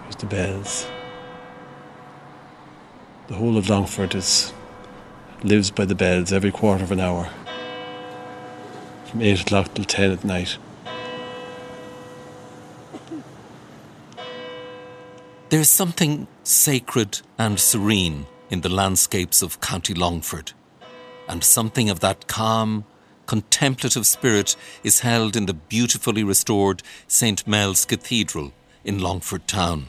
There's the bells. The whole of Longford lives by the bells every quarter of an hour, from 8 o'clock till 10 at night. There's something sacred and serene in the landscapes of County Longford, and something of that calm, contemplative spirit is held in the beautifully restored St. Mel's Cathedral in Longford town.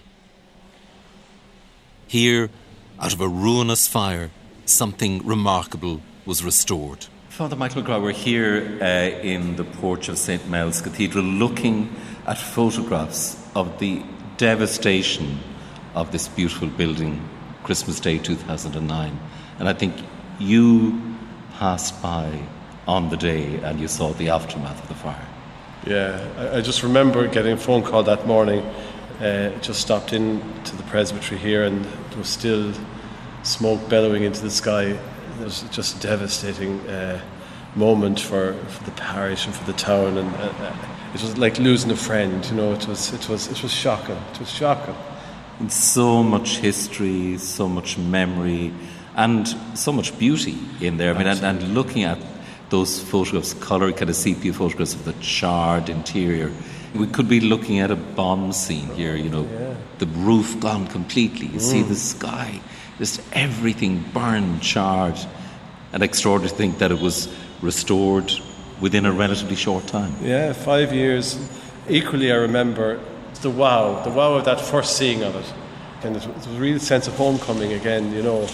Here, out of a ruinous fire, something remarkable was restored. Father Michael McGrath, we're here in the porch of St. Mel's Cathedral looking at photographs of the devastation of this beautiful building, Christmas Day 2009. And I think you passed by on the day and you saw the aftermath of the fire. Yeah, I just remember getting a phone call that morning. Just stopped in to the presbytery here and there was still smoke bellowing into the sky. It was just a devastating moment for the parish and for the town, and it was like losing a friend. You know, it was shocking. It was shocking. And so much history, so much memory, and so much beauty in there. I mean, and looking at those photographs, colour, kind of sepia photographs of the charred interior. We could be looking at a bomb scene here, you know, the roof gone completely. You see the sky, just everything burned, charred, and extraordinary to think that it was restored within a relatively short time. Yeah, 5 years. Equally, I remember the wow of that first seeing of it. And it was a real sense of homecoming again, you know.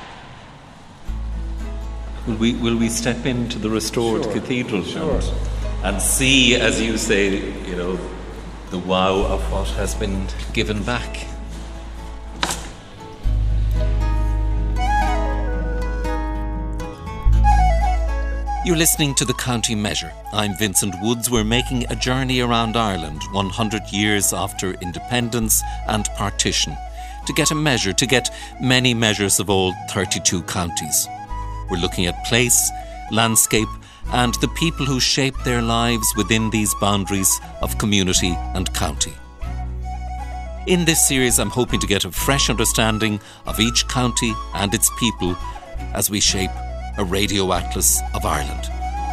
Will we step into the restored cathedral? Sure. And see, as you say, you know, the wow of what has been given back. You're listening to The County Measure. I'm Vincent Woods. We're making a journey around Ireland 100 years after independence and partition to get a measure, to get many measures of all 32 counties. We're looking at place, landscape, and the people who shape their lives within these boundaries of community and county. In this series, I'm hoping to get a fresh understanding of each county and its people as we shape a radio atlas of Ireland.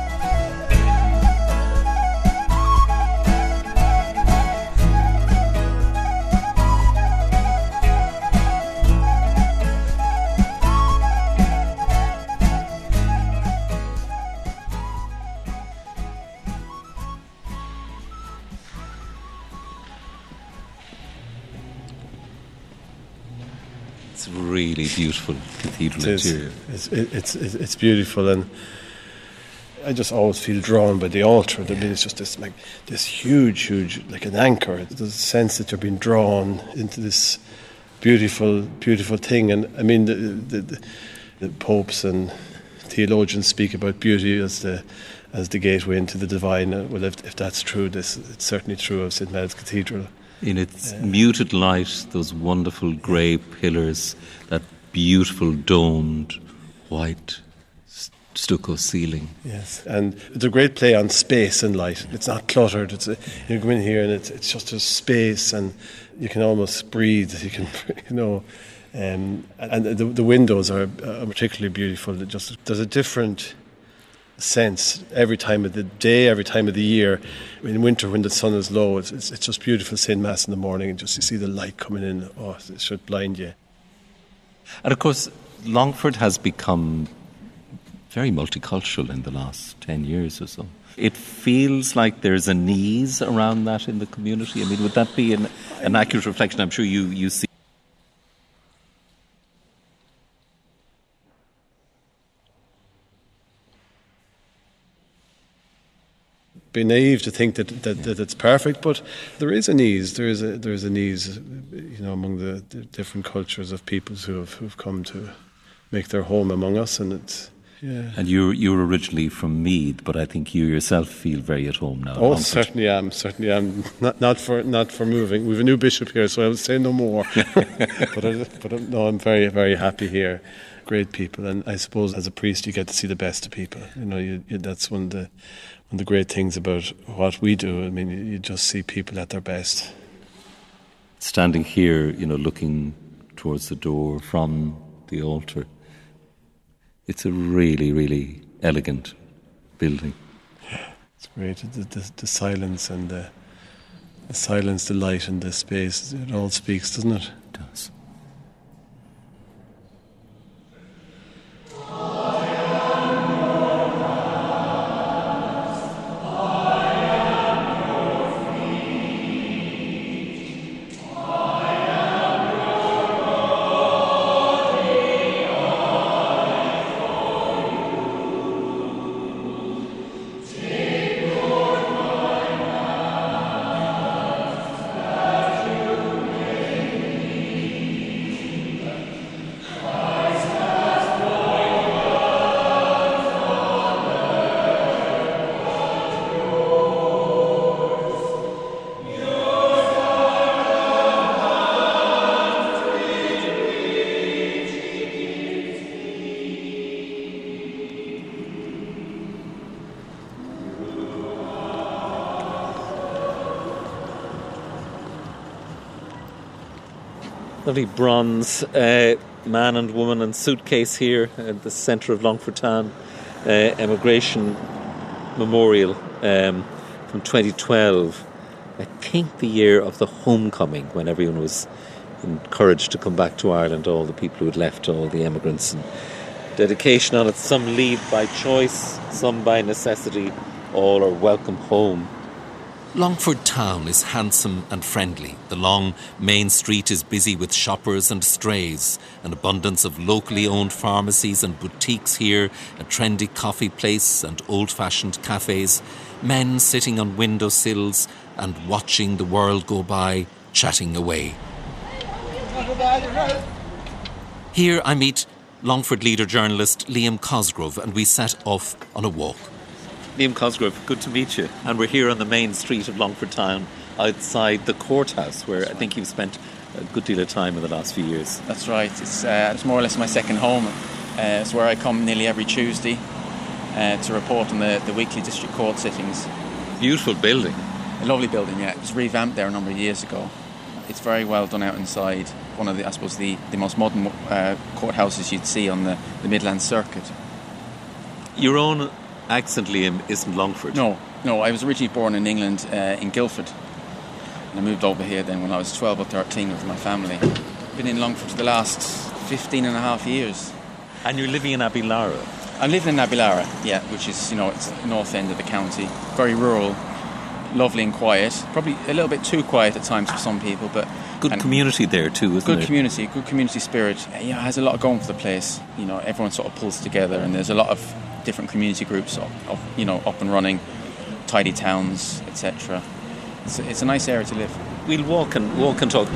It's a really beautiful cathedral interior. It's beautiful, and I just always feel drawn by the altar. I mean, it's just this huge, like an anchor. There's a sense that you're being drawn into this beautiful thing. And I mean, the popes and theologians speak about beauty as the gateway into the divine. Well, if that's true, it's certainly true of St. Mel's Cathedral. In its muted light, those wonderful grey pillars, that beautiful domed white stucco ceiling. Yes, and it's a great play on space and light. It's not cluttered. You go in here and it's just a space, and you can almost breathe. You can, you know, and the windows are particularly beautiful. There's a different sense every time of the day, every time of the year. In winter, when the sun is low, it's just beautiful saying Mass in the morning, and just you see the light coming in. Oh, it should blind you. And of course, Longford has become very multicultural in the last 10 years or so. It feels like there's an ease around that in the community. I mean, would that be an accurate reflection? I'm sure you see. Be naive to think that it's perfect, but there is an ease. There is an ease, you know, among the different cultures of peoples who've come to make their home among us, and it's. Yeah. And you're originally from Meath, but I think you yourself feel very at home now. Oh, certainly am. Not for moving. We've a new bishop here, so I will say no more. No, I'm very, very happy here. Great people, and I suppose as a priest you get to see the best of people. You know, that's one of the great things about what we do. I mean, you just see people at their best. standing here, looking towards the door from the altar, it's a really, really elegant building. It's great. The silence and the silence, the light and the space, it all speaks, doesn't it? It does. Lovely bronze man and woman and suitcase here at the centre of Longford Town. Emigration Memorial from 2012. I think the year of the homecoming, when everyone was encouraged to come back to Ireland, all the people who had left, all the emigrants. And dedication on it. Some leave by choice, some by necessity. All are welcome home. Longford Town is handsome and friendly. The long main street is busy with shoppers and strays. An abundance of locally owned pharmacies and boutiques here, a trendy coffee place and old-fashioned cafes. Men sitting on windowsills and watching the world go by, chatting away. Here I meet Longford leader journalist Liam Cosgrove, and we set off on a walk. Liam Cosgrove, good to meet you. And we're here on the main street of Longford Town, outside the courthouse, where I think you've spent a good deal of time in the last few years. That's right. It's more or less my second home. It's where I come nearly every Tuesday to report on the weekly district court sittings. Beautiful building. A lovely building, yeah. It was revamped there a number of years ago. It's very well done out inside. One of the most modern courthouses you'd see on the Midland Circuit. Your own accent, Liam, isn't Longford? No. I was originally born in England, in Guildford. And I moved over here then when I was 12 or 13 with my family. Been in Longford for the last 15 and a half years. And you're living in Abilara? I'm living in Abilara, yeah, which is, it's the north end of the county. Very rural, lovely and quiet. Probably a little bit too quiet at times for some people, but... Good community there too, isn't it? Good community spirit. Yeah, it has a lot going for the place. Everyone sort of pulls together, and there's a lot of different community groups up and running, tidy towns, etc. It's a nice area to live. We'll walk and talk.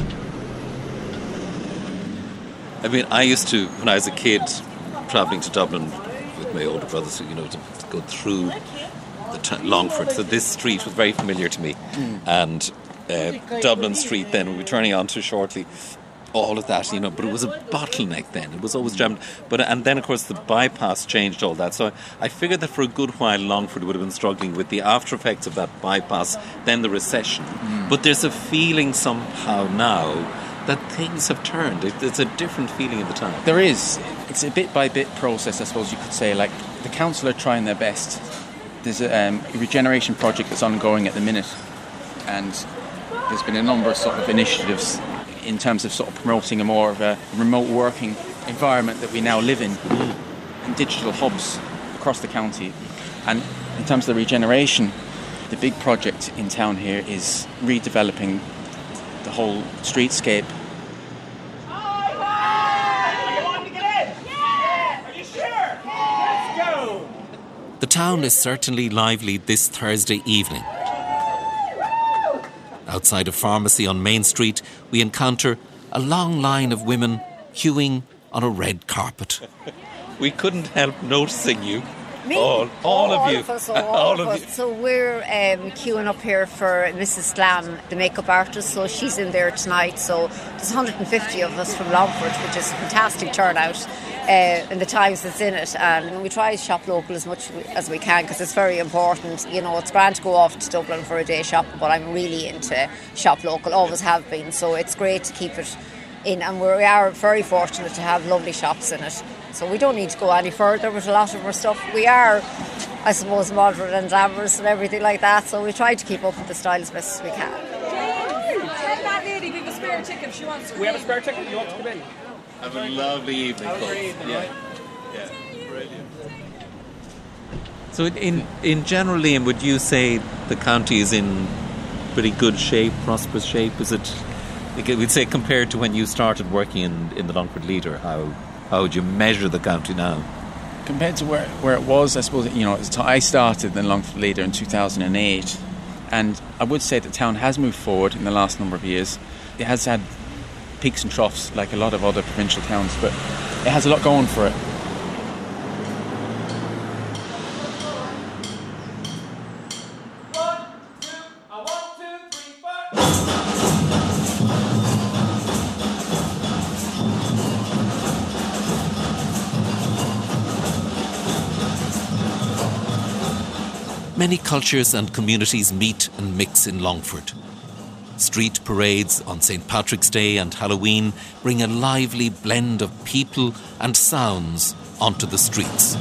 I mean, I used to, when I was a kid, travelling to Dublin with my older brothers, to go through Longford. So this street was very familiar to me, and Dublin Street then we'll be turning on to shortly. All of that, but it was a bottleneck then. It was always jammed. And then, of course, the bypass changed all that. So I figured that for a good while, Longford would have been struggling with the after effects of that bypass, then the recession. But there's a feeling somehow now that things have turned. It's a different feeling in the town. There is. It's a bit-by-bit process, I suppose you could say. Like, the council are trying their best. There's a regeneration project that's ongoing at the minute. And there's been a number of sort of initiatives in terms of sort of promoting a more of a remote working environment that we now live in, and digital hubs across the county. And in terms of the regeneration, the big project in town here is redeveloping the whole streetscape. The town is certainly lively this Thursday evening. Outside a pharmacy on Main Street, we encounter a long line of women queuing on a red carpet. We couldn't help noticing you. Me? All of you. All of us. So we're queuing up here for Mrs. Slam, the makeup artist. So she's in there tonight. So there's 150 of us from Longford, which is a fantastic turnout. in the times that's in it, and we try to shop local as much as we can because it's very important. You know, it's grand to go off to Dublin for a day shopping, but I'm really into shop local, always have been, so it's great to keep it in, and we are very fortunate to have lovely shops in it, so we don't need to go any further with a lot of our stuff. We are, I suppose, modern and glamorous and everything like that, so we try to keep up with the style as best as we can. Tell that lady we have a spare ticket if she wants to. We have a spare ticket, you want to come in? Have a lovely evening, folks. Yeah. Brilliant. So in general, Liam, would you say the county is in pretty good shape, prosperous shape? Is it, we'd say, compared to when you started working in the Longford Leader, how would you measure the county now? Compared to where it was, I suppose, you know, I started in Longford Leader in 2008, and I would say the town has moved forward in the last number of years. It has had peaks and troughs like a lot of other provincial towns, but it has a lot going for it. Many cultures and communities meet and mix in Longford. Street parades on St. Patrick's Day and Halloween bring a lively blend of people and sounds onto the streets.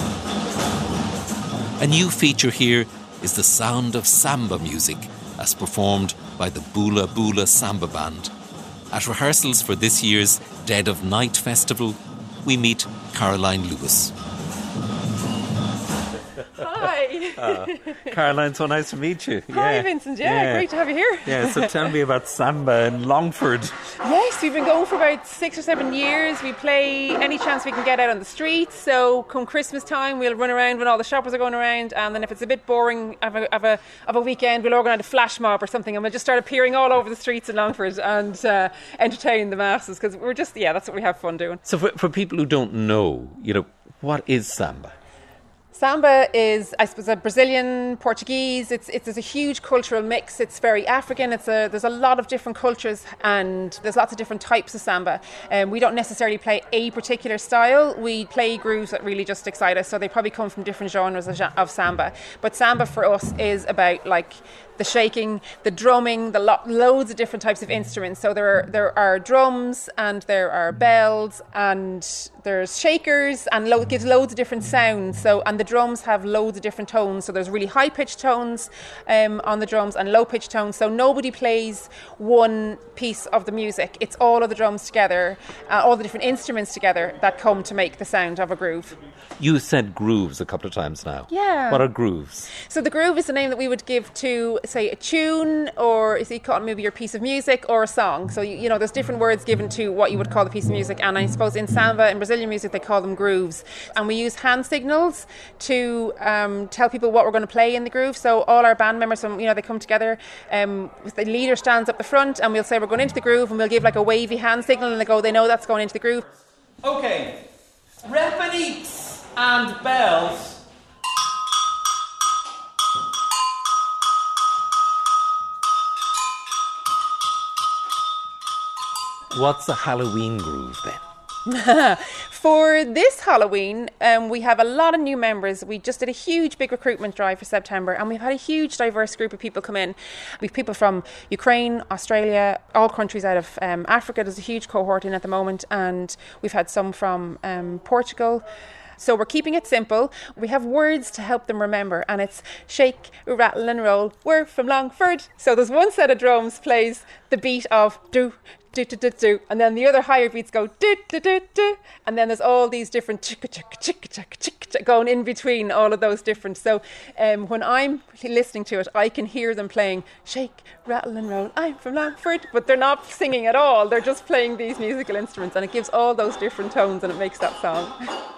A new feature here is the sound of samba music as performed by the Bula Bula Samba Band. At rehearsals for this year's Dead of Night Festival, we meet Caroline Lewis. Hi. Caroline, so nice to meet you. Hi, Vincent. Yeah, great to have you here. Yeah, so tell me about samba in Longford. Yes, we've been going for about 6 or 7 years. We play any chance we can get out on the streets. So come Christmas time, we'll run around when all the shoppers are going around, and then if it's a bit boring of a weekend, we'll organise a flash mob or something, and we'll just start appearing all over the streets in Longford and entertain the masses, because we're just, that's what we have fun doing. So for people who don't know, what is samba? Samba is, I suppose, a Brazilian, Portuguese. It's a huge cultural mix. It's very African. There's a lot of different cultures, and there's lots of different types of samba. We don't necessarily play a particular style. We play grooves that really just excite us. So they probably come from different genres of samba. But samba for us is about like the shaking, the drumming, loads of different types of instruments. So there are drums, and there are bells, and there's shakers, and it gives loads of different sounds. So, and the drums have loads of different tones. So there's really high pitched tones on the drums and low pitched tones. So nobody plays one piece of the music. It's all of the drums together, all the different instruments together that come to make the sound of a groove. You said grooves a couple of times now. Yeah. What are grooves? So the groove is the name that we would give to, say, a tune, or is you call it maybe your piece of music, or a song. So there's different words given to what you would call the piece of music, and I suppose in samba, in Brazilian music, they call them grooves. And we use hand signals to tell people what we're going to play in the groove. So all our band members, they come together. The leader stands up the front, and we'll say we're going into the groove, and we'll give like a wavy hand signal, and they know that's going into the groove. Okay, repaniques and bells. What's a Halloween groove then? For this Halloween, we have a lot of new members. We just did a huge big recruitment drive for September, and we've had a huge diverse group of people come in. We've people from Ukraine, Australia, all countries out of Africa. There's a huge cohort in at the moment, and we've had some from Portugal. So we're keeping it simple. We have words to help them remember, and it's shake, rattle and roll. We're from Longford. So there's one set of drums plays the beat of do, do, do, do, do, and then the other higher beats go do, do, do, do, and then there's all these different chicka, chicka, chicka, chicka, chicka, going in between all of those different. So when I'm listening to it, I can hear them playing shake, rattle and roll. I'm from Longford, but they're not singing at all. They're just playing these musical instruments, and it gives all those different tones, and it makes that song.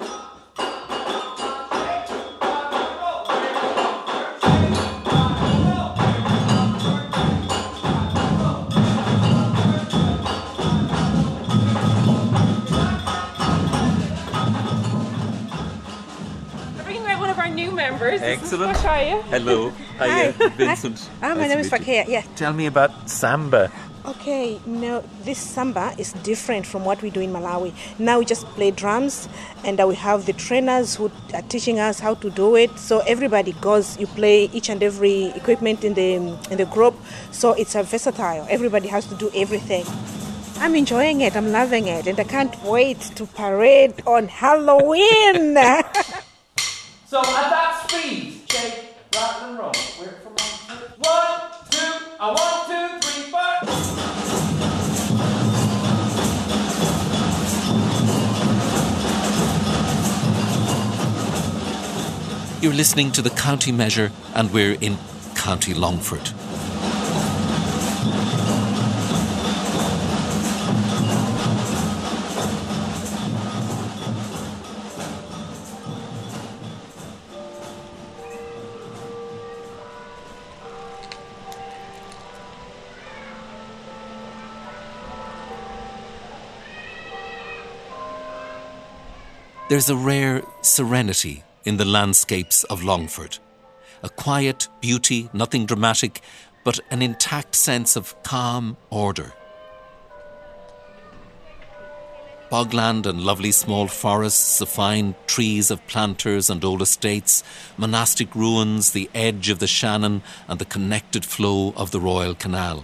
Members. Excellent. How are you? Hello. Hi. Vincent. My name is Fakir, yeah. Tell me about samba. Okay, no, this samba is different from what we do in Malawi. Now we just play drums, and we have the trainers who are teaching us how to do it. So everybody goes, you play each and every equipment in the group. So it's a versatile. Everybody has to do everything. I'm enjoying it. I'm loving it, and I can't wait to parade on Halloween. So at that speed, shake, rattle and roll. We're from 1, 2, 1, 2, 3, 4. You're listening to the County Measure, and we're in County Longford. There's a rare serenity in the landscapes of Longford. A quiet beauty, nothing dramatic, but an intact sense of calm order. Bogland and lovely small forests, the fine trees of planters and old estates, monastic ruins, the edge of the Shannon and the connected flow of the Royal Canal.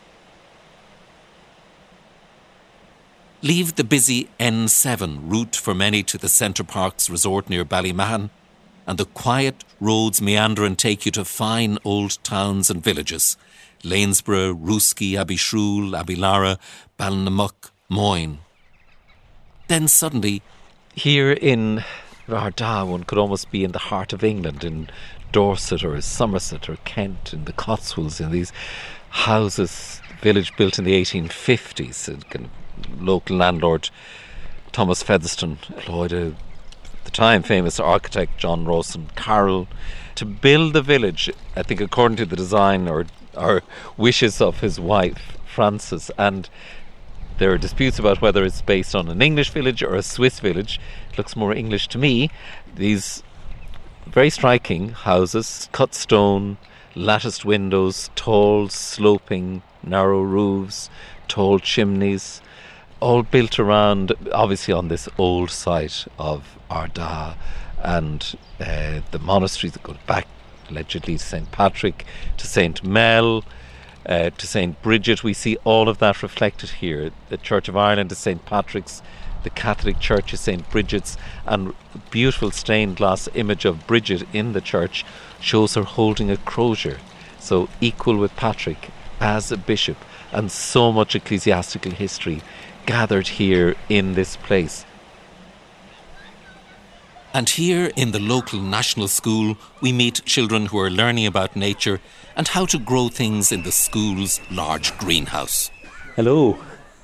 Leave the busy N7 route for many to the Centre Parks resort near Ballymahan, and the quiet roads meander and take you to fine old towns and villages: Lanesborough, Rooskey, Abbeyshrew, Abbeylara, Balnamuck, Moyne. Then suddenly, here in Ardagh, one could almost be in the heart of England, in Dorset or Somerset or Kent, in the Cotswolds, in these houses, village built in the 1850s, kind of local landlord Thomas Featherstone employed at the time famous architect John Rawson Carroll to build the village, I think according to the design or wishes of his wife Frances, and there are disputes about whether it's based on an English village or a Swiss village. It looks more English to me. These very striking houses, cut stone, latticed windows, tall sloping narrow roofs, tall chimneys, all built around, obviously on this old site of Ardagh, and the monasteries that go back allegedly to St. Patrick, to St. Mel, to St. Bridget. We see all of that reflected here. The Church of Ireland is St. Patrick's, the Catholic Church is St. Bridget's, and a beautiful stained glass image of Bridget in the church shows her holding a crozier, so equal with Patrick as a bishop, and so much ecclesiastical history gathered here in this place. And here in the local national school, we meet children who are learning about nature and how to grow things in the school's large greenhouse. Hello.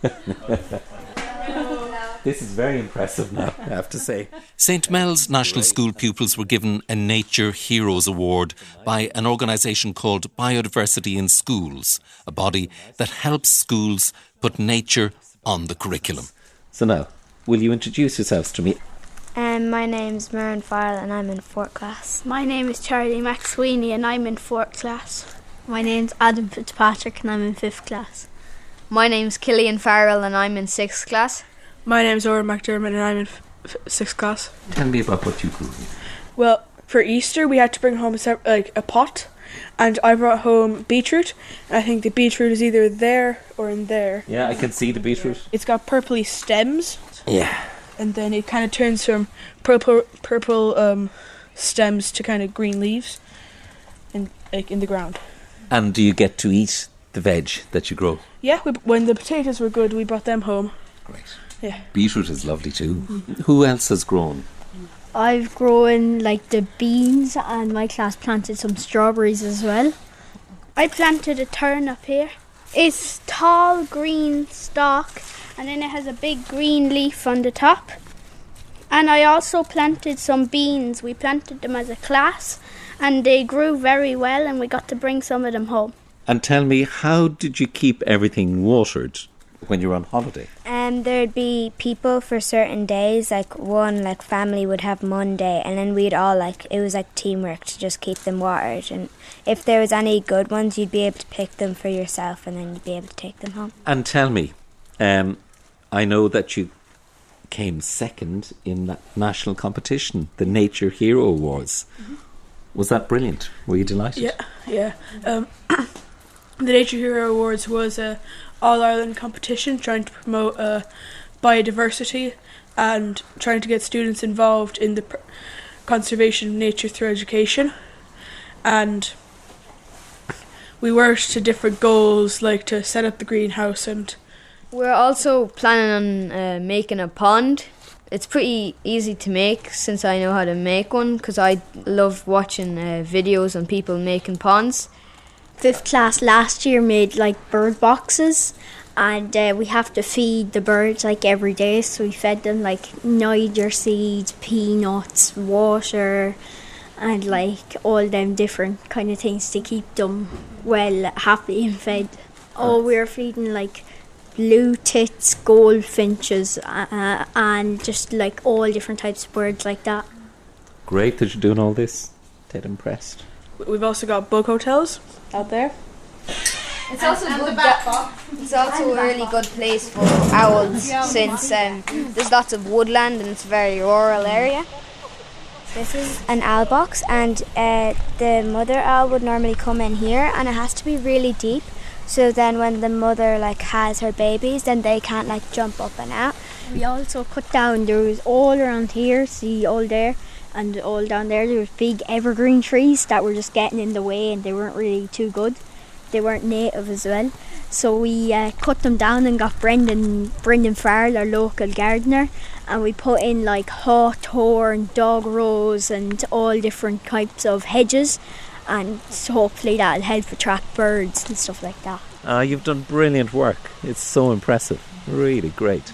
This is very impressive now, I have to say. St. Mel's National School pupils were given a Nature Heroes Award by an organisation called Biodiversity in Schools, a body that helps schools put nature on the curriculum. So now, will you introduce yourselves to me? My name's Maren Farrell and I'm in 4th class. My name is Charlie McSweeney and I'm in 4th class. My name's Adam Fitzpatrick and I'm in 5th class. My name's Killian Farrell and I'm in 6th class. My name's Oren McDermott and I'm in 6th class. Tell me about what you grew. Well, for Easter we had to bring home a pot, and I brought home beetroot, and I think the beetroot is either there or in there. Yeah, I can see the beetroot. It's got purpley stems. Yeah. And then it kind of turns from purple stems to kind of green leaves in the ground. And do you get to eat the veg that you grow? Yeah, when the potatoes were good, we brought them home. Great. Yeah. Beetroot is lovely too. Who else has grown? I've grown the beans, and my class planted some strawberries as well. I planted a turnip here. It's tall green stalk, and then it has a big green leaf on the top. And I also planted some beans. We planted them as a class, and they grew very well, and we got to bring some of them home. And tell me, how did you keep everything watered? when you were on holiday? There'd be people for certain days, like one like family would have Monday, and then we'd all it was like teamwork to just keep them watered, and if there was any good ones you'd be able to pick them for yourself and then you'd be able to take them home. And tell me, I know that you came second in that national competition, the Nature Hero Awards. Mm-hmm. Was that brilliant? Were you delighted? Yeah. The Nature Hero Awards was a all-Ireland competition trying to promote biodiversity and trying to get students involved in the conservation of nature through education. And we worked to different goals, like to set up the greenhouse. And we're also planning on making a pond. It's pretty easy to make since I know how to make one, because I love watching videos on people making ponds. 5th class last year made bird boxes, and we have to feed the birds every day, so we fed them Niger seeds, peanuts, water, and all them different kind of things to keep them well, happy and fed. We were feeding blue tits, goldfinches, and just all different types of birds like that. Great that you're doing all this. Dead impressed. We've also got bug hotels out there. It's also a really good place for owls, since there's lots of woodland and it's a very rural area. This is an owl box, and the mother owl would normally come in here, and it has to be really deep, so then when the mother has her babies, then they can't jump up and out. We also cut down, there was all around here, see all there, and all down there was big evergreen trees that were just getting in the way, and they weren't really too good. They weren't native as well, so we cut them down and got Brendan Farrell, our local gardener, and we put in hawthorn, dog rose, and all different types of hedges, and so hopefully that'll help attract birds and stuff like that. You've done brilliant work. It's so impressive. Really great.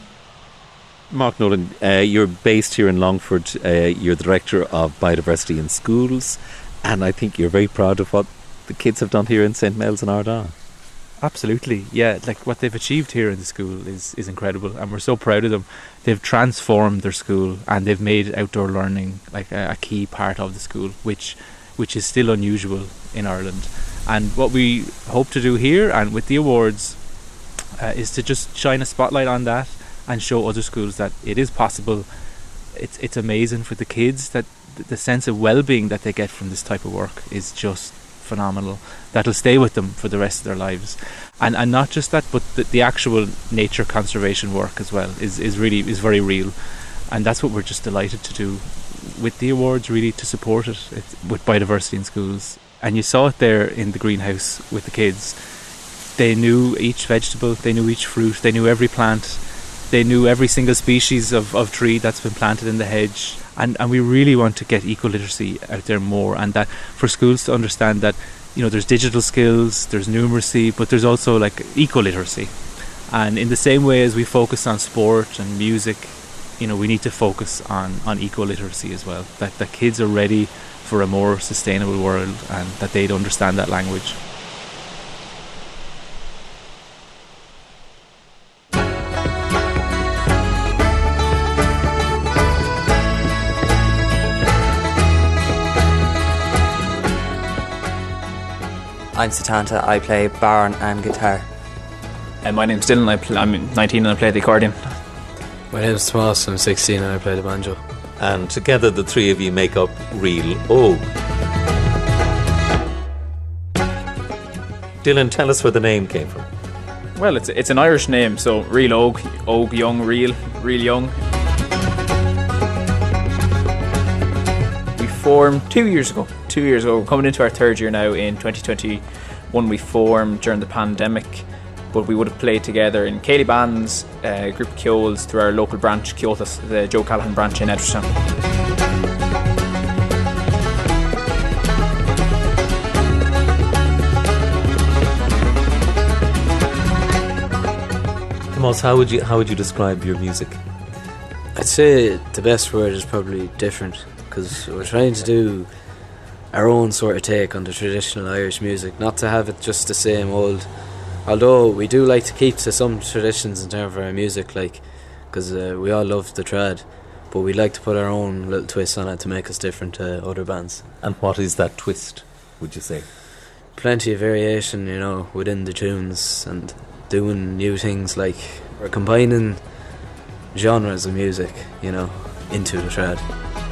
Mark Nolan, you're based here in Longford. You're the Director of Biodiversity in Schools, and I think you're very proud of what the kids have done here in St. Mel's and Ardagh. Absolutely, yeah. What they've achieved here in the school is incredible, and we're so proud of them. They've transformed their school, and they've made outdoor learning a key part of the school, which is still unusual in Ireland. And what we hope to do here and with the awards is to just shine a spotlight on that and show other schools that it is possible. It's amazing for the kids, that the sense of well-being that they get from this type of work is just phenomenal. That'll stay with them for the rest of their lives. And not just that, but the actual nature conservation work as well is very real. And that's what we're just delighted to do with the awards, really, to support it with biodiversity in schools. And you saw it there in the greenhouse with the kids. They knew each vegetable, they knew each fruit, they knew every plant, they knew every single species of tree that's been planted in the hedge. And we really want to get eco-literacy out there more, and that for schools to understand that, there's digital skills, there's numeracy, but there's also eco-literacy. And in the same way as we focus on sport and music, we need to focus on eco-literacy as well. That kids are ready for a more sustainable world, and that they'd understand that language. I'm Satanta, I play baron and guitar. And my name's Dylan, I'm 19 and I play the accordion. My name's Tomas, I'm 16 and I play the banjo. And together the three of you make up Real Og. Dylan, tell us where the name came from. Well, it's an Irish name, so Real Og, Og young, real young. We formed 2 years ago. We're coming into our third year now in 2021. We formed during the pandemic, but we would have played together in Cayley bands, a group of Keols through our local branch, Keothas, the Joe Callahan branch in Edgerton. Tomas, how would you describe your music? I'd say the best word is probably different, because we're trying to do our own sort of take on the traditional Irish music, not to have it just the same old Although we do like to keep to some traditions in terms of our music, like, because we all love the trad, but we like to put our own little twist on it to make us different to other bands. And what is that twist, would you say? Plenty of variation, you know, within the tunes and doing new things, like we're combining genres of music, you know, into the trad.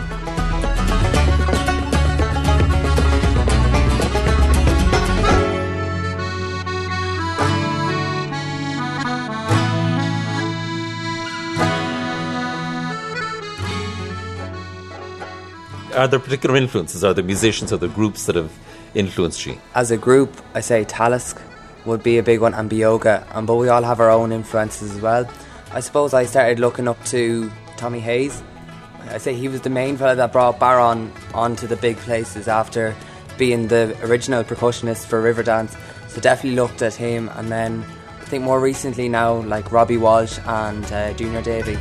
Are there particular influences? Are there musicians, are there groups that have influenced you? As a group, I say Talisk would be a big one, and Bioga, but we all have our own influences as well. I suppose I started looking up to Tommy Hayes. I say he was the main fella that brought Baron onto the big places after being the original percussionist for Riverdance. So definitely looked at him, and then I think more recently now, like Robbie Walsh and Junior Davey.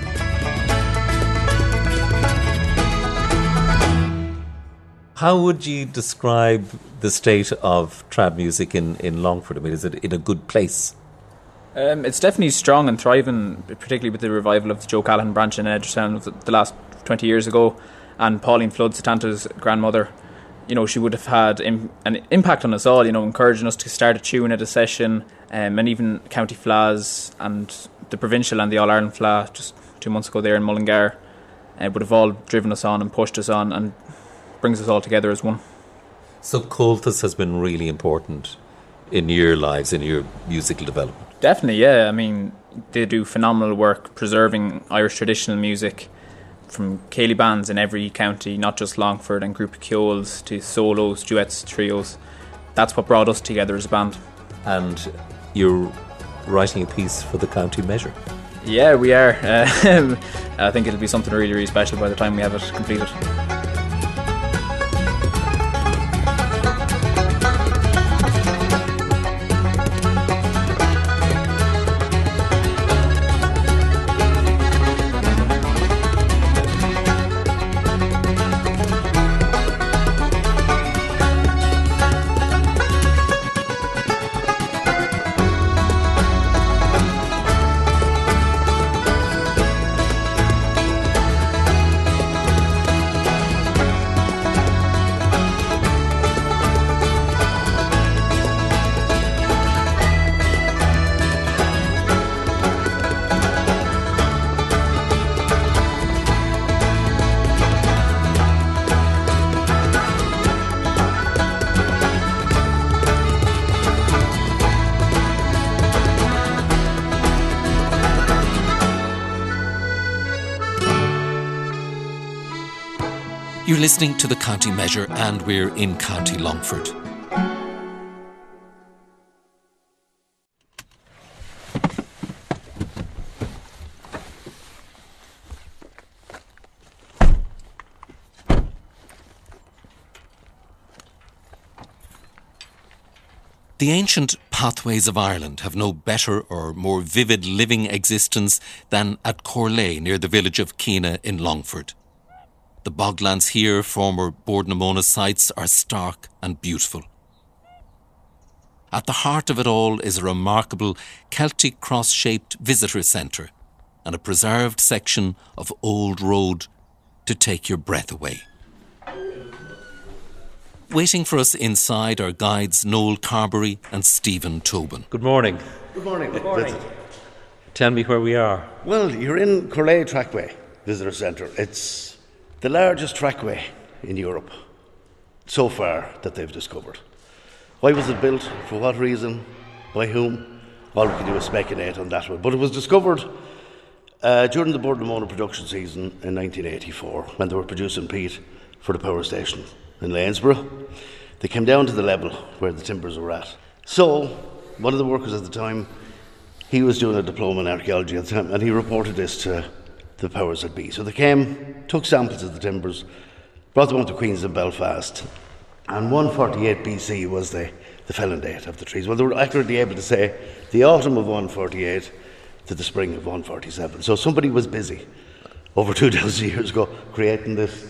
How would you describe the state of trad music in Longford? I mean, is it in a good place? It's definitely strong and thriving, particularly with the revival of the Joe Callahan branch in Edgertown of the last 20 years ago, and Pauline Flood, Satanta's grandmother. You know, she would have had an impact on us all, you know, encouraging us to start a tune at a session, and even County Flas and the Provincial and the All-Ireland Fla just 2 months ago there in Mullingar would have all driven us on and pushed us on and brings us all together as one. So Comhaltas has been really important in your lives, in your musical development. Definitely, yeah. I mean, they do phenomenal work preserving Irish traditional music, from céilí bands in every county, not just Longford, and group of ceoils to solos, duets, trios. That's what brought us together as a band. And you're writing a piece for the County Measure. Yeah, we are. I think it'll be something really, really special by the time we have it completed. You're listening to the County Measure, and we're in County Longford. The ancient pathways of Ireland have no better or more vivid living existence than at Corlay, near the village of Keena in Longford. The boglands here, former Bordnamona sites, are stark and beautiful. At the heart of it all is a remarkable Celtic cross-shaped visitor centre and a preserved section of old road to take your breath away. Waiting for us inside are guides Noel Carberry and Stephen Tobin. Good morning. Good morning. Good morning. Tell me where we are. Well, you're in Corlay Trackway Visitor Centre. It's the largest trackway in Europe so far that they've discovered. Why was it built? For what reason? By whom? All we can do is speculate on that one. But it was discovered during the Bordnamona production season in 1984, when they were producing peat for the power station in Lanesborough. They came down to the level where the timbers were at. So one of the workers at the time, he was doing a diploma in archaeology at the time, and he reported this to the powers that be. So they came, took samples of the timbers, brought them up to Queens and Belfast, and 148 BC was the felling date of the trees. Well, they were accurately able to say the autumn of 148 to the spring of 147. So somebody was busy over 2,000 years ago creating this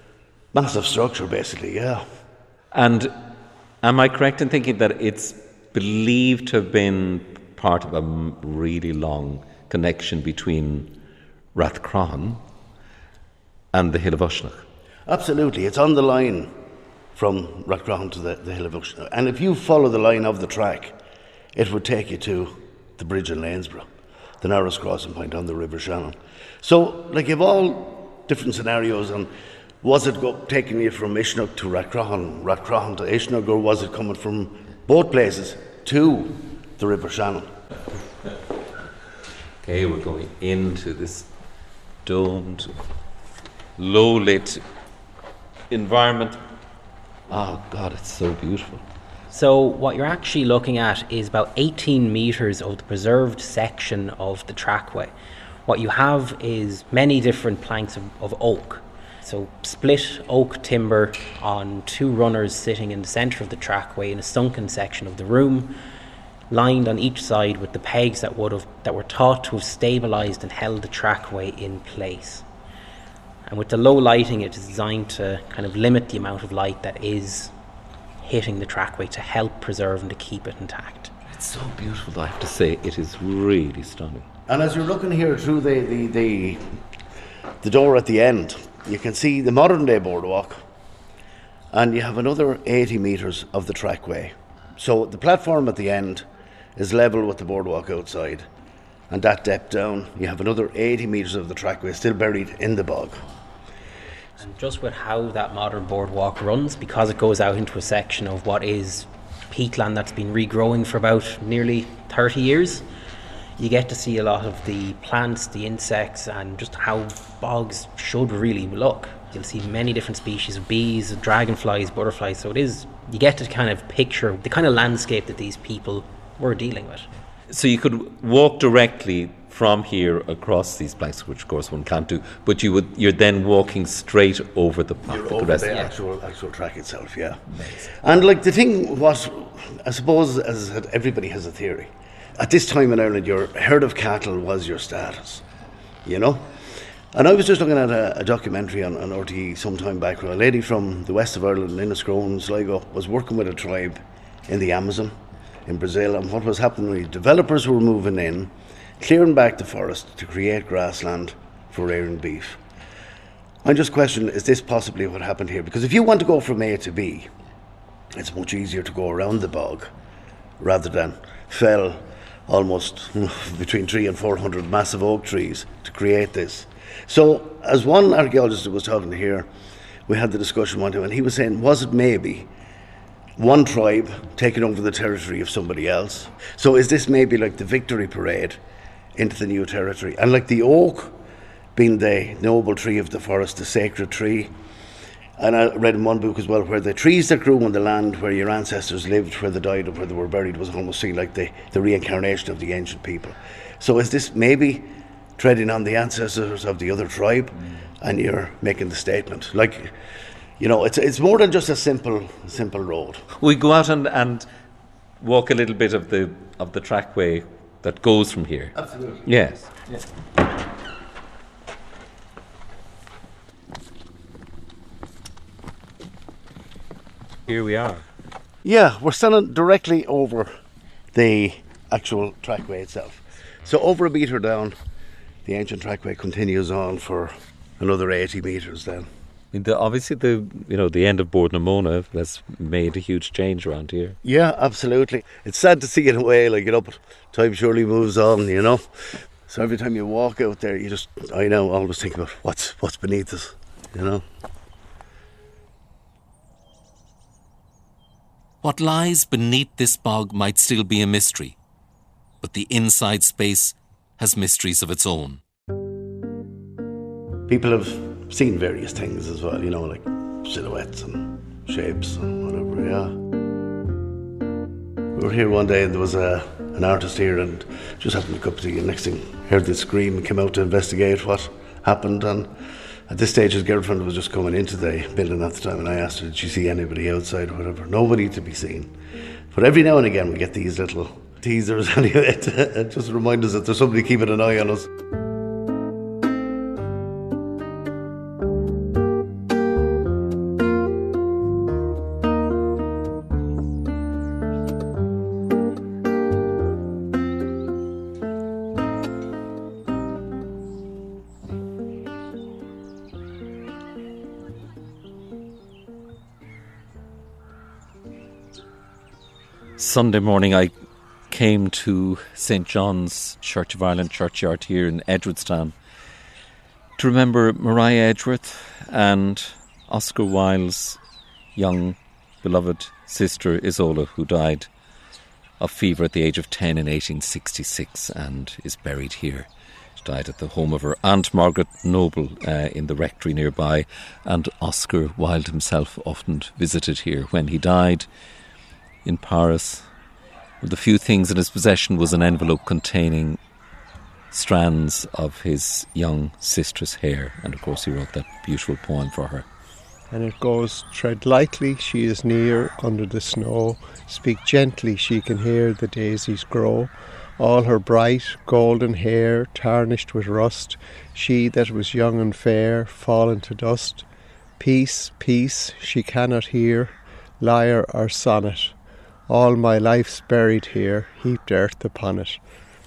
massive structure, basically, yeah. And am I correct in thinking that it's believed to have been part of a really long connection between Rathcroghan and the Hill of Ushnagh. Absolutely. It's on the line from Rathcroghan to the Hill of Ushnagh. And if you follow the line of the track, it would take you to the bridge in Lanesborough, the narrowest crossing point on the River Shannon. So, like, you've all different scenarios on, was it taking you from Ishnagh to Rathcroghan, Rathcroghan to Ishnagh, or was it coming from both places to the River Shannon? Okay, we're going into this domed, low-lit environment. Oh God, it's so beautiful. So what you're actually looking at is about 18 metres of the preserved section of the trackway. What you have is many different planks of oak. So split oak timber on two runners sitting in the centre of the trackway in a sunken section of the room, lined on each side with the pegs that were thought to have stabilised and held the trackway in place. And with the low lighting, it is designed to kind of limit the amount of light that is hitting the trackway to help preserve and to keep it intact. It's so beautiful, I have to say. It is really stunning. And as you're looking here through the door at the end, you can see the modern day boardwalk, and you have another 80 metres of the trackway. So the platform at the end is level with the boardwalk outside, and that depth down, you have another 80 metres of the trackway still buried in the bog. And just with how that modern boardwalk runs, because it goes out into a section of what is peatland that's been regrowing for about nearly 30 years, you get to see a lot of the plants, the insects, and just how bogs should really look. You'll see many different species of bees, dragonflies, butterflies, so you get to kind of picture the kind of landscape that these people were dealing with. So you could walk directly from here across these planks, which of course one can't do, but you're then walking straight over the actual track itself, yeah. Amazing. And like the thing was, I suppose, as everybody has a theory, at this time in Ireland, your herd of cattle was your status, you know? And I was just looking at a documentary on RTE some time back where a lady from the west of Ireland, Inniscrone, Sligo, was working with a tribe in the Amazon in Brazil, and what was happening, developers were moving in, clearing back the forest to create grassland for rearing beef. I'm just questioning, is this possibly what happened here? Because if you want to go from A to B, it's much easier to go around the bog rather than fell almost between 300 and 400 massive oak trees to create this. So, as one archaeologist was talking here, we had the discussion one time, and he was saying, was it maybe one tribe taking over the territory of somebody else? So is this maybe like the victory parade into the new territory? And like the oak being the noble tree of the forest, the sacred tree. And I read in one book as well where the trees that grew on the land where your ancestors lived, where they died, or where they were buried, was almost seen like the reincarnation of the ancient people. So is this maybe treading on the ancestors of the other tribe, and you're making the statement? Like, you know, it's more than just a simple road. We go out and walk a little bit of the trackway that goes from here. Absolutely. Yes. Here we are. Yeah, we're standing directly over the actual trackway itself. So over a metre down, the ancient trackway continues on for another 80 metres then. Obviously the end of Bord na Móna has made a huge change around here. Yeah, absolutely. It's sad to see it away, like, you know, but time surely moves on, you know. So every time you walk out there, I always think about what's beneath us, you know. What lies beneath this bog might still be a mystery, but the inside space has mysteries of its own. People have seen various things as well, you know, like silhouettes and shapes and whatever, yeah. We were here one day and there was an artist here and just happened to cup of tea, and next thing heard this scream and came out to investigate what happened. And at this stage his girlfriend was just coming into the building at the time, and I asked her, did she see anybody outside or whatever? Nobody to be seen. But every now and again we get these little teasers anyway to just remind us that there's somebody keeping an eye on us. Sunday morning I came to St. John's Church of Ireland churchyard here in Edgeworthstown to remember Mariah Edgeworth and Oscar Wilde's young beloved sister Isola, who died of fever at the age of 10 in 1866 and is buried here. She died at the home of her Aunt Margaret Noble in the rectory nearby, and Oscar Wilde himself often visited here. When he died in Paris, one of the few things in his possession was an envelope containing strands of his young sister's hair, and of course he wrote that beautiful poem for her. And it goes, tread lightly, she is near under the snow, speak gently, she can hear the daisies grow. All her bright golden hair tarnished with rust, she that was young and fair fallen to dust. Peace, peace, she cannot hear lyre or sonnet, all my life's buried here, heaped earth upon it.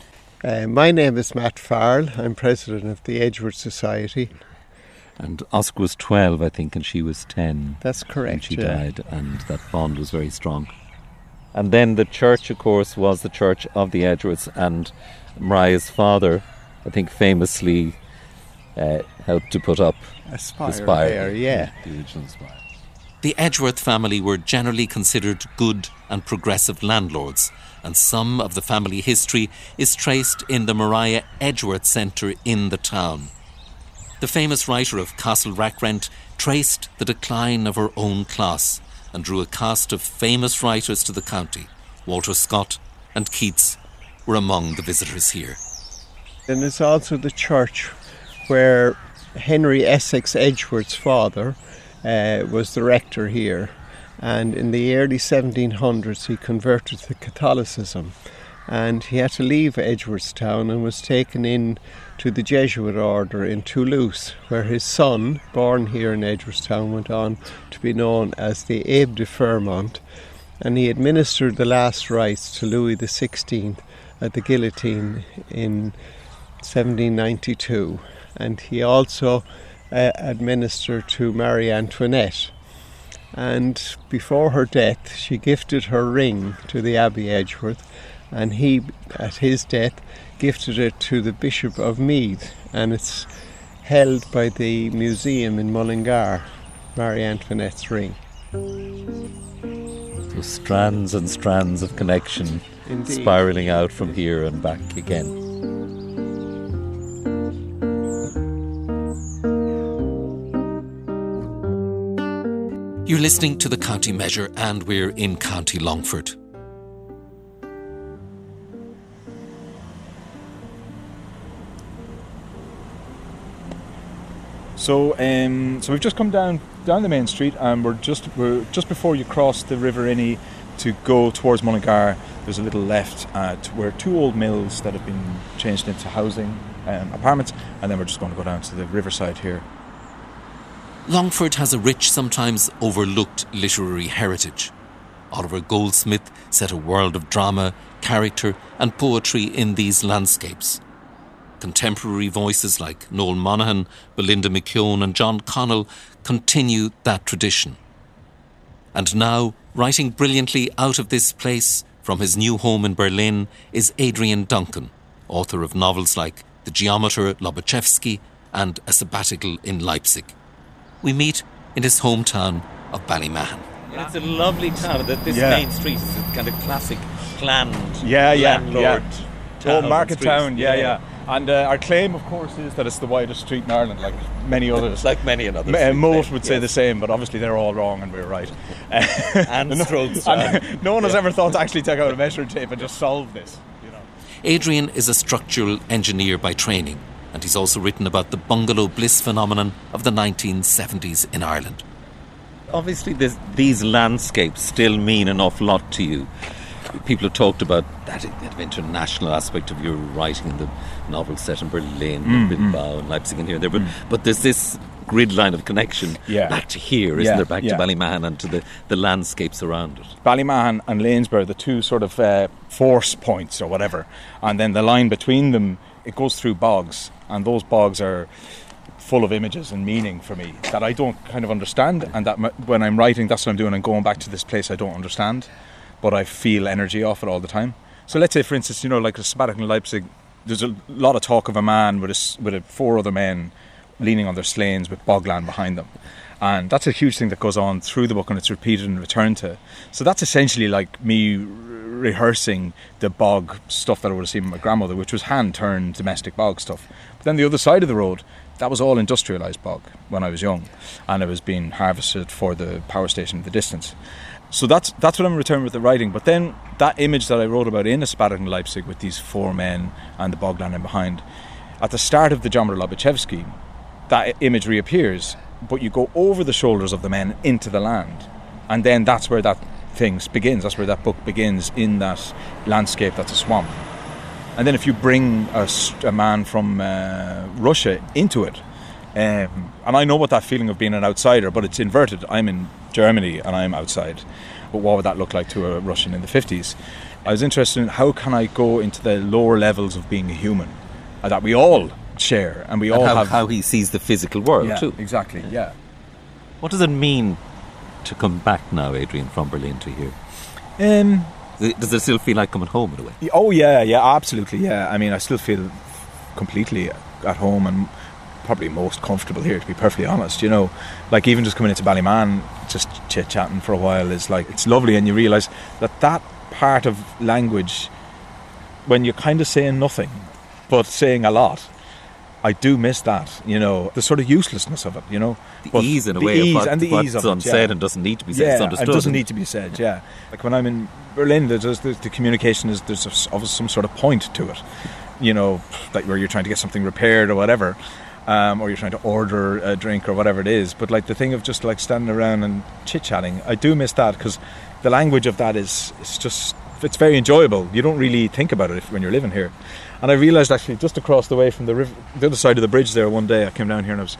My name is Matt Farrell, I'm president of the Edgeworth Society. And Oscar was 12, I think, and she was 10. That's correct. When she died, and that bond was very strong. And then the church, of course, was the Church of the Edgeworths, and Mariah's father, I think, famously helped to put up the spire there, yeah. The original spire. The Edgeworth family were generally considered good and progressive landlords, and some of the family history is traced in the Mariah Edgeworth Centre in the town. The famous writer of Castle Rackrent traced the decline of her own class and drew a cast of famous writers to the county. Walter Scott and Keats were among the visitors here. And it's also the church where Henry Essex Edgeworth's father was the rector here, and in the early 1700s he converted to Catholicism, and he had to leave Edgeworthstown and was taken in to the Jesuit order in Toulouse, where his son, born here in Edgeworthstown, went on to be known as the Abbé de Fermont, and he administered the last rites to Louis XVI at the guillotine in 1792, and he also administered to Marie Antoinette. And before her death she gifted her ring to the Abbey Edgeworth, and he, at his death, gifted it to the Bishop of Meath, and it's held by the museum in Mullingar, Marie Antoinette's ring. So strands and strands of connection. Indeed. Spiralling out from here and back again. You're listening to the County Measure, and we're in County Longford. So we've just come down the main street, and we're just before you cross the River Inny to go towards Mullingar. There's a little left where two old mills that have been changed into housing apartments, and then we're just going to go down to the riverside here. Longford has a rich, sometimes overlooked literary heritage. Oliver Goldsmith set a world of drama, character and poetry in these landscapes. Contemporary voices like Noel Monaghan, Belinda McKeown and John Connell continue that tradition. And now, writing brilliantly out of this place from his new home in Berlin is Adrian Duncan, author of novels like The Geometer Lobachevsky and A Sabbatical in Leipzig. We meet in his hometown of Ballymahan. It's a lovely town. This main street is a kind of classic planned landlord town. Market town, And our claim, of course, is that it's the widest street in Ireland, like many others. Most would say the same, but obviously they're all wrong and we're right. And strokes. No one has ever thought to actually take out a measuring tape and just solve this. Adrian is a structural engineer by training, and he's also written about the bungalow bliss phenomenon of the 1970s in Ireland. Obviously, these landscapes still mean an awful lot to you. People have talked about that international aspect of your writing in the novel set in Berlin, and Bilbao and Leipzig and here and there. But there's this grid line of connection back to here, isn't there? Back to Ballymahan and to the landscapes around it. Ballymahan and Lanesborough, the two sort of force points or whatever. And then the line between them, it goes through bogs. And those bogs are full of images and meaning for me that I don't kind of understand. And that when I'm writing, that's what I'm doing. I'm going back to this place I don't understand. but I feel energy off it all the time. So let's say, for instance, like a sabbatical in Leipzig, there's a lot of talk of a man with 4 other men leaning on their sleighs with bogland behind them. And that's a huge thing that goes on through the book, and it's repeated and returned to. So that's essentially like me rehearsing the bog stuff that I would have seen with my grandmother, which was hand-turned domestic bog stuff. But then the other side of the road, that was all industrialised bog when I was young, and it was being harvested for the power station in the distance. So that's what I'm returning with the writing. But then that image that I wrote about in A Sabbatical in Leipzig with these 4 men and the bogland in behind, at the start of the Jomar Lobachevsky, that image reappears, but you go over the shoulders of the men into the land, and then that's where that thing begins. That's where that book begins, in that landscape that's a swamp. And then if you bring a man from Russia into it, and I know what that feeling of being an outsider, but it's inverted. I'm in Germany and I'm outside, but what would that look like to a Russian in the 50s? I was interested in how can I go into the lower levels of being a human that we all share, and we all have how he sees the physical world too. Exactly, yeah. What does it mean to come back now, Adrian, from Berlin to here? Does it still feel like coming home in a way? Oh yeah, absolutely, yeah. I mean, I still feel completely at home and probably most comfortable here, to be perfectly honest. Like even just coming into Ballyman, just chit-chatting for a while is like, it's lovely, and you realise that part of language, when you're kind of saying nothing but saying a lot, I do miss that, the sort of uselessness of it, The ease in a way of what's unsaid and doesn't need to be said. Yeah, it's understood. It doesn't need to be said, yeah. Like when I'm in Berlin, the communication there's some sort of point to it, like where you're trying to get something repaired or whatever, or you're trying to order a drink or whatever it is. But like the thing of just like standing around and chit-chatting, I do miss that, because the language of that it's very enjoyable. You don't really think about it when you're living here. And I realised actually just across the way from the river, the other side of the bridge there, one day I came down here and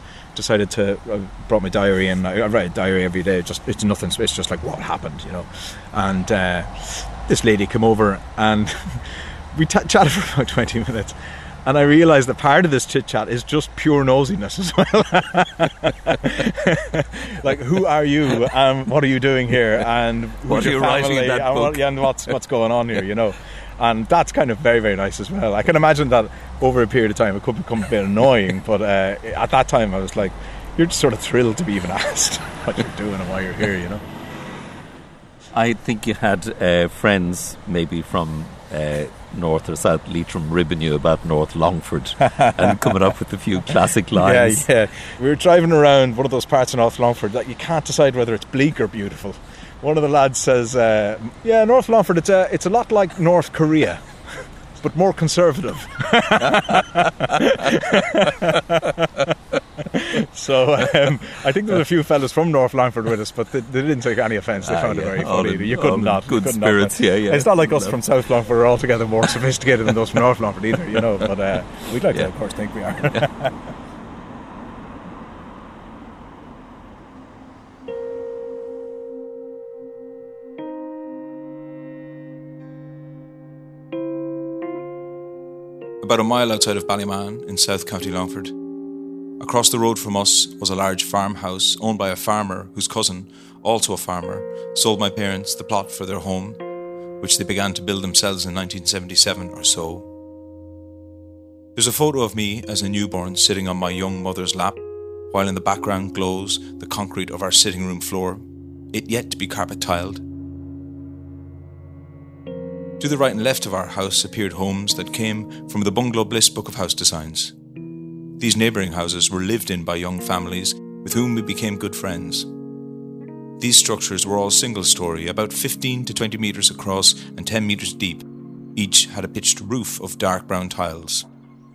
I brought my diary in. I write a diary every day. It's nothing. It's just like what happened, And this lady came over and we chatted for about 20 minutes. And I realised that part of this chit-chat is just pure nosiness as well. Like, who are you? What are you doing here? And what are you writing in that book? And what's going on here, And that's kind of very, very nice as well. I can imagine that over a period of time it could become a bit annoying, but at that time I was like, you're just sort of thrilled to be even asked what you're doing and why you're here, I think you had friends maybe from North or South Leitrim ribbing you about North Longford and coming up with a few classic lines. Yeah. We were driving around one of those parts of North Longford that you can't decide whether it's bleak or beautiful. One of the lads says, North Longford, it's a lot like North Korea, but more conservative. So I think there were a few fellas from North Longford with us, but they didn't take any offence. They found it very funny. You couldn't not. Good spirits, yeah. It's not like us from South Longford are altogether more sophisticated than those from North Longford either, but we'd like to, of course, think we are. About a mile outside of Ballyman in South County Longford. Across the road from us was a large farmhouse owned by a farmer whose cousin, also a farmer, sold my parents the plot for their home, which they began to build themselves in 1977 or so. There's a photo of me as a newborn sitting on my young mother's lap, while in the background glows the concrete of our sitting room floor, it yet to be carpet tiled. To the right and left of our house appeared homes that came from the Bungalow Bliss book of house designs. These neighbouring houses were lived in by young families with whom we became good friends. These structures were all single-storey, about 15 to 20 metres across and 10 metres deep. Each had a pitched roof of dark brown tiles.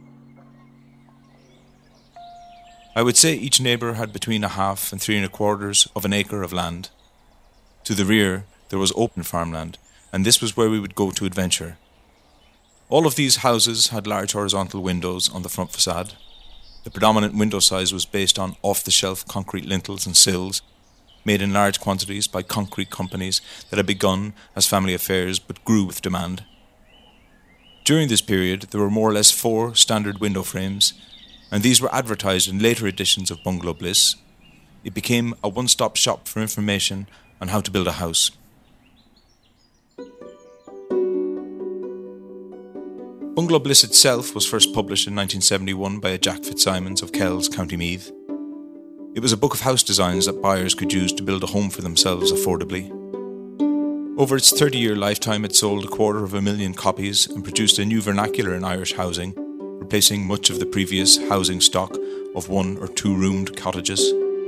I would say each neighbour had between 1/2 and 3 1/4 of an acre of land. To the rear there was open farmland, and this was where we would go to adventure. All of these houses had large horizontal windows on the front facade. The predominant window size was based on off-the-shelf concrete lintels and sills, made in large quantities by concrete companies that had begun as family affairs but grew with demand. During this period, there were more or less 4 standard window frames, and these were advertised in later editions of Bungalow Bliss. It became a one-stop shop for information on how to build a house. Bungalow Bliss itself was first published in 1971 by a Jack Fitzsimons of Kells, County Meath. It was a book of house designs that buyers could use to build a home for themselves affordably. Over its 30-year lifetime, it sold 250,000 copies and produced a new vernacular in Irish housing, replacing much of the previous housing stock of 1- or 2-roomed cottages.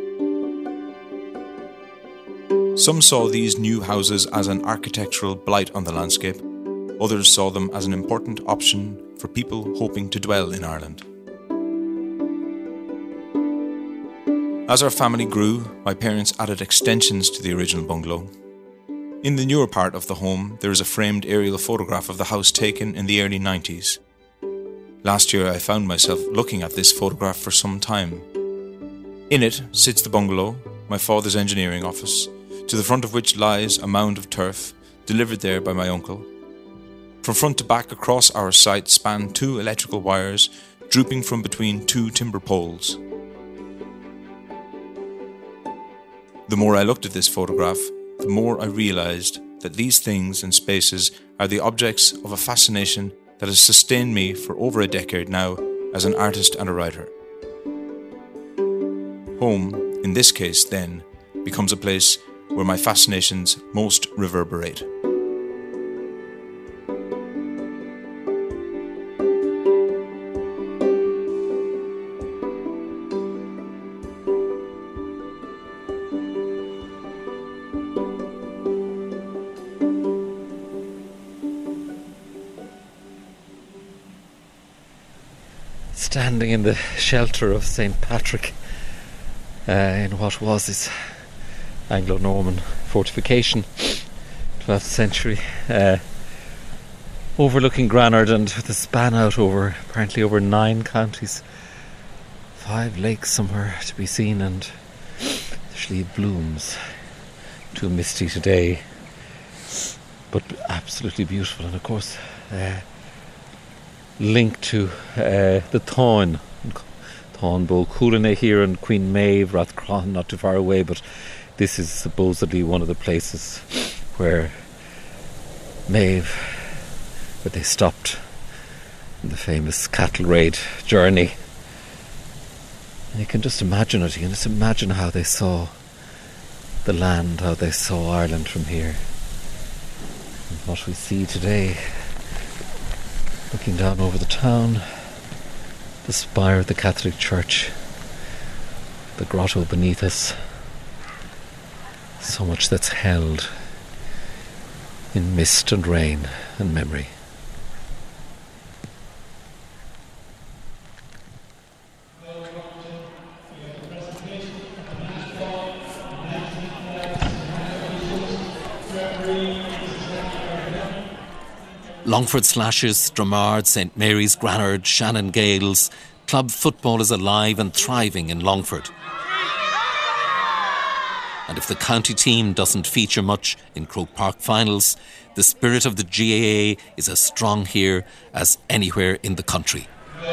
Some saw these new houses as an architectural blight on the landscape. Others saw them as an important option for people hoping to dwell in Ireland. As our family grew, my parents added extensions to the original bungalow. In the newer part of the home, there is a framed aerial photograph of the house taken in the early 90s. Last year, I found myself looking at this photograph for some time. In it sits the bungalow, my father's engineering office, to the front of which lies a mound of turf, delivered there by my uncle. From front to back across our site span 2 electrical wires, drooping from between 2 timber poles. The more I looked at this photograph, the more I realised that these things and spaces are the objects of a fascination that has sustained me for over a decade now as an artist and a writer. Home, in this case then, becomes a place where my fascinations most reverberate. Standing in the shelter of St. Patrick in what was this Anglo-Norman fortification, 12th century, overlooking Granard and with a span out apparently over 9 counties, 5 lakes somewhere to be seen, and the Slieve blooms too misty today, but absolutely beautiful. And of course linked to the Táin Bowl, Coolina here and Queen Maeve, Rathcroghan not too far away, but this is supposedly one of the places where they stopped in the famous cattle raid journey. And you can just imagine it, you can just imagine how they saw the land, how they saw Ireland from here. And what we see today, looking down over the town, the spire of the Catholic Church, the grotto beneath us, so much that's held in mist and rain and memory. Longford Slashes, Stramard, St Mary's, Granard, Shannon Gales. Club football is alive and thriving in Longford. And if the county team doesn't feature much in Croke Park finals, the spirit of the GAA is as strong here as anywhere in the country.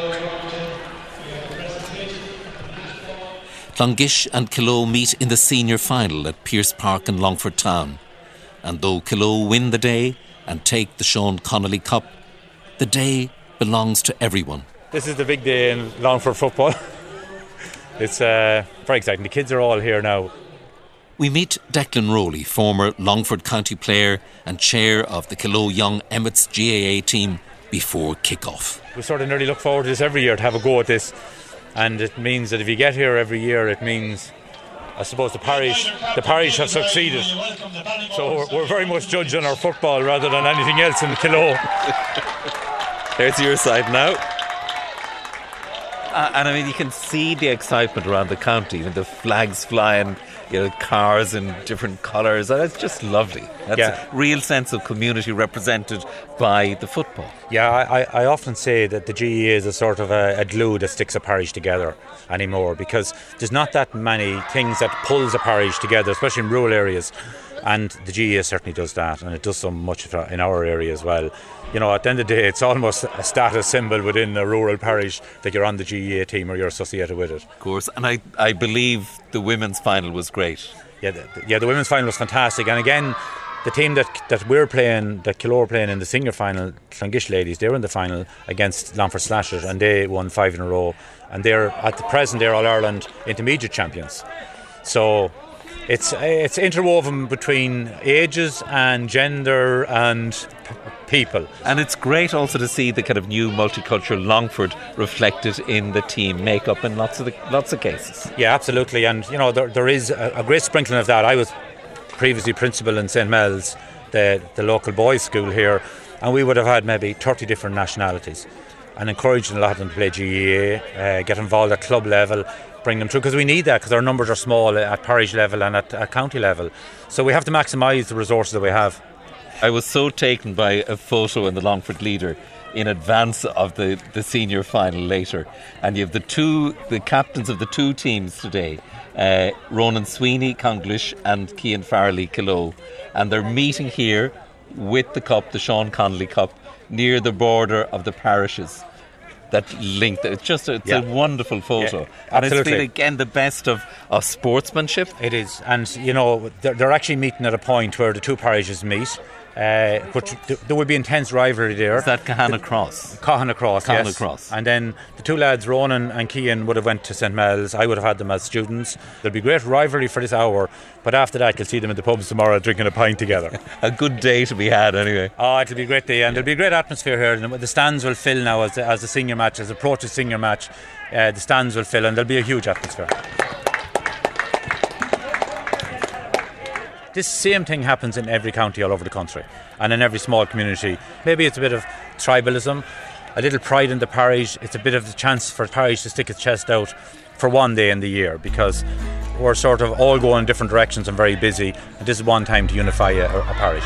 Clongish and Killaloe meet in the senior final at Pierce Park in Longford Town. And though Killaloe win the day and take the Sean Connolly Cup, the day belongs to everyone. This is the big day in Longford football. It's very exciting. The kids are all here now. We meet Declan Rowley, former Longford County player and chair of the Killaloe Young Emmets GAA team, before kick-off. We sort of nearly look forward to this every year, to have a go at this. And it means that if you get here every year, it means, I suppose, the parish have succeeded. So we're very much judged on our football rather than anything else in Killaloe. There's your side now. And I mean, you can see the excitement around the county, the flags flying, cars in different colours, and it's just lovely. That's a real sense of community represented by the football. Yeah, I often say that the GAA is a sort of a glue that sticks a parish together anymore, because there's not that many things that pulls a parish together, especially in rural areas, and the GAA certainly does that, and it does so much in our area as well. At the end of the day, it's almost a status symbol within a rural parish that you're on the GAA team or you're associated with it. Of course, and I believe the women's final was great. Yeah, the women's final was fantastic, and again, the team that we're playing, that Killore are playing in the senior final, Clongish ladies, they're in the final against Longford Slashers, and they won 5 in a row, and they're at the present they're All-Ireland intermediate champions. So it's interwoven between ages and gender and people. And it's great also to see the kind of new multicultural Longford reflected in the team makeup in lots of cases. Yeah, absolutely. And you know, there is a great sprinkling of that. I was previously principal in St. Mel's, the local boys' school here, and we would have had maybe 30 different nationalities, and encouraging a lot of them to play GEA, get involved at club level, bring them through, because we need that, because our numbers are small at parish level and at county level. So we have to maximise the resources that we have. I was so taken by a photo in the Longford Leader in advance of the senior final later, and you have the captains of the two teams today, Ronan Sweeney, Conglish, and Cian Farley, Killore, and they're meeting here with the cup, the Sean Connolly Cup, near the border of the parishes that link. It's a wonderful photo. Yeah, and it's absolutely. been again the best of sportsmanship. It is, and you know, they're actually meeting at a point where the two parishes meet. But there would be intense rivalry there. Is that Kahana Cross? Kahana Cross, Kahana yes. Cross. And then the two lads, Ronan and Cian, would have went to St. Mel's. I would have had them as students. There'll be great rivalry for this hour, but after that you'll see them in the pubs tomorrow drinking a pint together. A good day to be had anyway. Oh, it'll be a great day, and there'll be a great atmosphere here. And the stands will fill now as the senior match, as approaches senior match. The stands will fill, and there'll be a huge atmosphere. This same thing happens in every county all over the country and in every small community. Maybe it's a bit of tribalism, a little pride in the parish. It's a bit of the chance for the parish to stick its chest out for one day in the year, because we're sort of all going in different directions and very busy, and this is one time to unify a parish.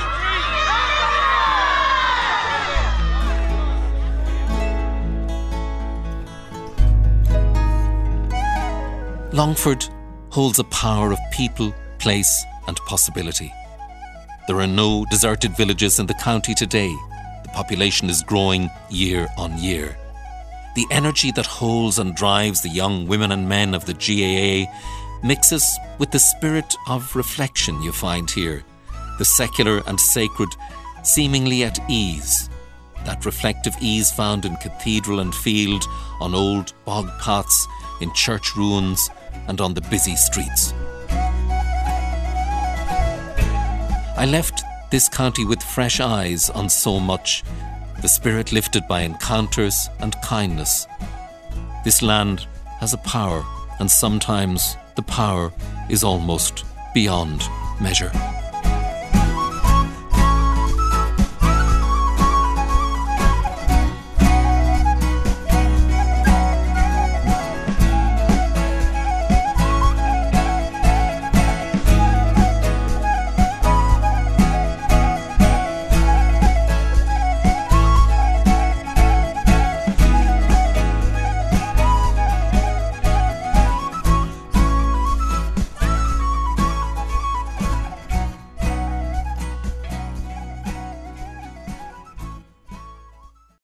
Longford holds a power of people, place and possibility. There are no deserted villages in the county today. The population is growing year on year. The energy that holds and drives the young women and men of the GAA mixes with the spirit of reflection you find here, the secular and sacred seemingly at ease, that reflective ease found in cathedral and field, on old bog paths, in church ruins and on the busy streets. I left this county with fresh eyes on so much, the spirit lifted by encounters and kindness. This land has a power, and sometimes the power is almost beyond measure.